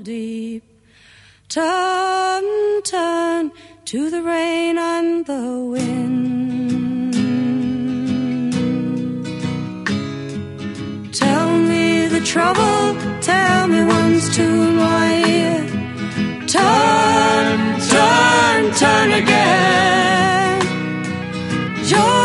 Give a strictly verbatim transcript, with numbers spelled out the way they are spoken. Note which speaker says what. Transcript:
Speaker 1: deep. Turn, turn to the rain and the wind. Tell me the trouble, tell me once to my ear. Turn, turn, turn again. You're